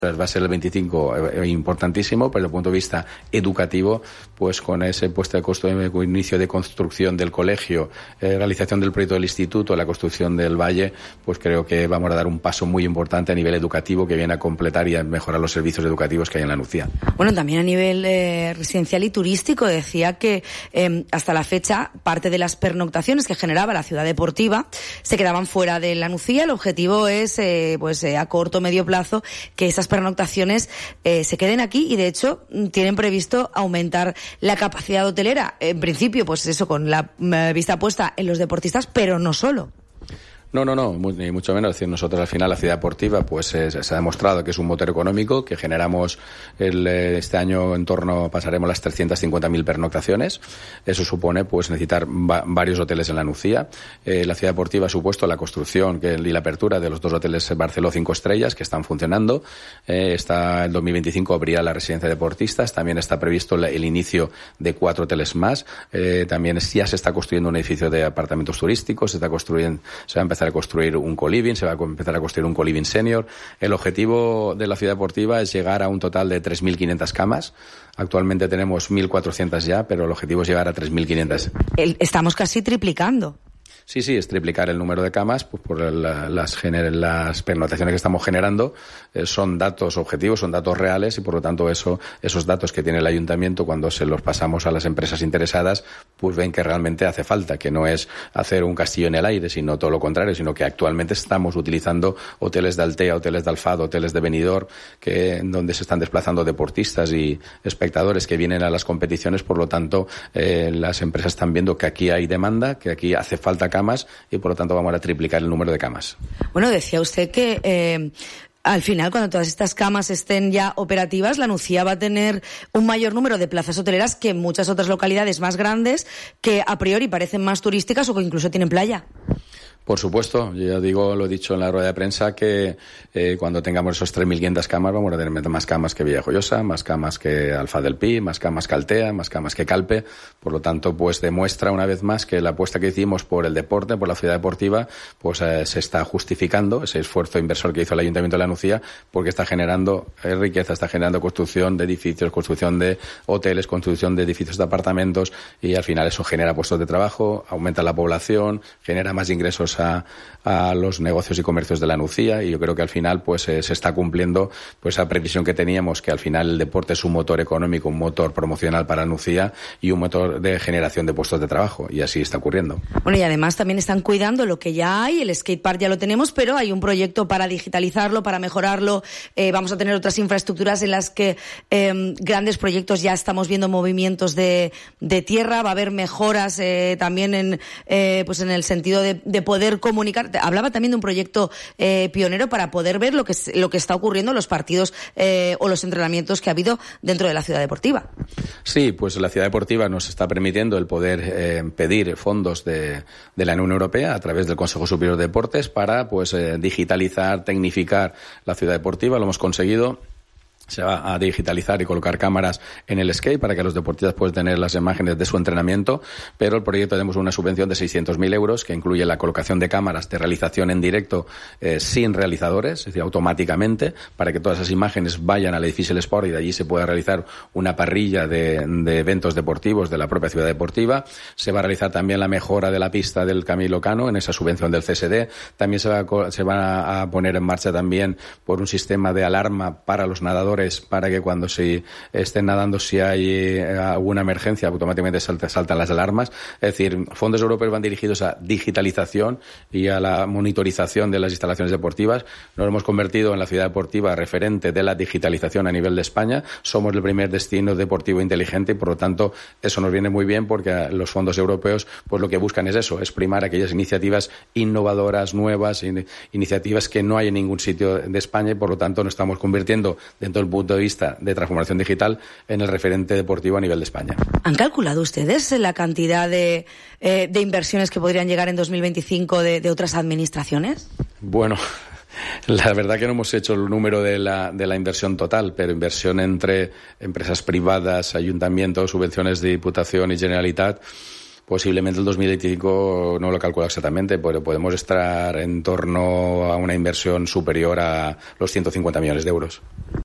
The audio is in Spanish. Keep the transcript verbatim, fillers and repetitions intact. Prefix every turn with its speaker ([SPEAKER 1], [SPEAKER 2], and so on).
[SPEAKER 1] va a ser el veinticinco eh, importantísimo, pero desde el punto de vista educativo, pues con ese puesto de costo de inicio de construcción del colegio, eh, realización del proyecto del instituto, la construcción del valle, pues creo que vamos a dar un paso muy importante a nivel educativo que viene a completar y a mejorar los servicios educativos que hay en la Nucía.
[SPEAKER 2] Bueno, también a nivel eh, residencial y turístico, decía que eh, hasta la fecha parte de las pernoctaciones que generaba la ciudad deportiva se quedaban fuera de la Nucía. El objetivo es, eh, pues eh, a corto o medio plazo, que esas pernoctaciones eh, se queden aquí y de hecho tienen previsto aumentar la capacidad hotelera. En principio, pues eso, con la eh, vista puesta en los deportistas, pero no solo.
[SPEAKER 1] No, no, no, ni mucho menos. Es decir, nosotros al final la ciudad deportiva pues eh, se ha demostrado que es un motor económico, que generamos el, este año en torno, pasaremos las trescientas cincuenta mil pernoctaciones. Eso supone pues necesitar va, varios hoteles en la Nucía. Eh, la ciudad deportiva ha supuesto la construcción que, y la apertura de los dos hoteles Barceló cinco estrellas que están funcionando. Eh, está el dos mil veinticinco abrirá la residencia de deportistas. También está previsto la, el inicio de cuatro hoteles más. Eh, también ya se está construyendo un edificio de apartamentos turísticos. Se está construyendo, se va a empezar a construir un co-living, se va a empezar a construir un co-living senior. El objetivo de la ciudad deportiva es llegar a un total de tres mil quinientas camas. Actualmente tenemos mil cuatrocientas ya, pero el objetivo es llegar a tres mil quinientas.
[SPEAKER 2] Estamos casi triplicando.
[SPEAKER 1] Sí, sí, es triplicar el número de camas, pues por la, las, gener, las pernoctaciones que estamos generando eh, son datos objetivos, son datos reales y por lo tanto eso, esos datos que tiene el ayuntamiento cuando se los pasamos a las empresas interesadas, pues ven que realmente hace falta, que no es hacer un castillo en el aire, sino todo lo contrario, sino que actualmente estamos utilizando hoteles de Altea, hoteles de Alfado, hoteles de Benidorm, que donde se están desplazando deportistas y espectadores que vienen a las competiciones, por lo tanto eh, las empresas están viendo que aquí hay demanda, que aquí hace falta camas y por lo tanto vamos a triplicar el número de camas.
[SPEAKER 2] Bueno, decía usted que eh, al final, cuando todas estas camas estén ya operativas, la Nucía va a tener un mayor número de plazas hoteleras que en muchas otras localidades más grandes que a priori parecen más turísticas o que incluso tienen playa.
[SPEAKER 1] Por supuesto, yo ya digo, lo he dicho en la rueda de prensa, que eh, cuando tengamos esos tres mil quinientas camas vamos a tener más camas que Villajoyosa, más camas que Alfá del Pi, más camas que Altea, más camas que Calpe. Por lo tanto, pues demuestra una vez más que la apuesta que hicimos por el deporte, por la ciudad deportiva, pues eh, se está justificando ese esfuerzo inversor que hizo el Ayuntamiento de la Nucía, porque está generando eh, riqueza, está generando construcción de edificios, construcción de hoteles, construcción de edificios de apartamentos y al final eso genera puestos de trabajo, aumenta la población, genera más ingresos A, a los negocios y comercios de la Nucía y yo creo que al final pues eh, se está cumpliendo pues esa previsión que teníamos, que al final el deporte es un motor económico, un motor promocional para Nucía y un motor de generación de puestos de trabajo y así está ocurriendo.
[SPEAKER 2] Bueno, y además también están cuidando lo que ya hay, el skatepark ya lo tenemos, pero hay un proyecto para digitalizarlo, para mejorarlo, eh, vamos a tener otras infraestructuras en las que eh, grandes proyectos ya estamos viendo movimientos de, de tierra, va a haber mejoras eh, también en, eh, pues en el sentido de, de poder poder comunicar. Hablaba también de un proyecto eh, pionero para poder ver lo que lo que está ocurriendo en los partidos eh, o los entrenamientos que ha habido dentro de la ciudad deportiva.
[SPEAKER 1] Sí, pues la ciudad deportiva nos está permitiendo el poder eh, pedir fondos de, de la Unión Europea a través del Consejo Superior de Deportes para pues eh, digitalizar, tecnificar la ciudad deportiva. Lo hemos conseguido. Se va a digitalizar y colocar cámaras en el skate para que los deportistas puedan tener las imágenes de su entrenamiento, pero el proyecto tenemos una subvención de seiscientos mil euros que incluye la colocación de cámaras de realización en directo eh, sin realizadores, es decir, automáticamente, para que todas esas imágenes vayan al edificio del Sport y de allí se pueda realizar una parrilla de, de eventos deportivos de la propia ciudad deportiva. Se va a realizar también la mejora de la pista del Camilo Cano en esa subvención del C S D. También se va a, se va a poner en marcha también por un sistema de alarma para los nadadores para que cuando se estén nadando, si hay alguna emergencia, automáticamente salta, saltan las alarmas. Es decir, fondos europeos van dirigidos a digitalización y a la monitorización de las instalaciones deportivas. Nos hemos convertido en la ciudad deportiva referente de la digitalización a nivel de España. Somos el primer destino deportivo inteligente y, por lo tanto, eso nos viene muy bien porque los fondos europeos pues lo que buscan es eso, es primar aquellas iniciativas innovadoras, nuevas, in, iniciativas que no hay en ningún sitio de España y, por lo tanto, nos estamos convirtiendo dentro del punto de vista de transformación digital en el referente deportivo a nivel de España.
[SPEAKER 2] ¿Han calculado ustedes la cantidad de, eh, de inversiones que podrían llegar en dos mil veinticinco de, de otras administraciones?
[SPEAKER 1] Bueno, la verdad que no hemos hecho el número de la, de la inversión total, pero inversión entre empresas privadas, ayuntamientos, subvenciones de Diputación y Generalitat, Posiblemente el dos mil veinticinco no lo calculo exactamente, pero podemos estar en torno a una inversión superior a los ciento cincuenta millones de euros.